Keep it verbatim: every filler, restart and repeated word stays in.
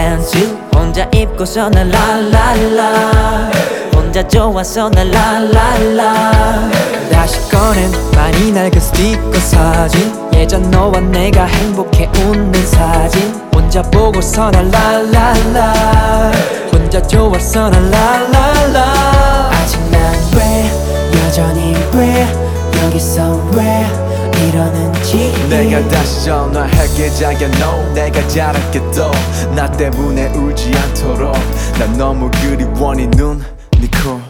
팬츠 혼자 입고서 날 랄랄라 혼자 좋아서 날 랄랄라 다시 꺼낸 많이 낡은 스티커 사진 예전 너와 내가 행복해 웃는 사진 혼자 보고서 날 랄랄라 혼자 좋아서 날 랄랄라 아직 난 왜 여전히 왜 여기서 왜 이러는지 내가 다시 전화할게 자기야 no 내가 잘할게 또 나 때문에 울지 않도록 난 너무 그리워 네 눈, 네 코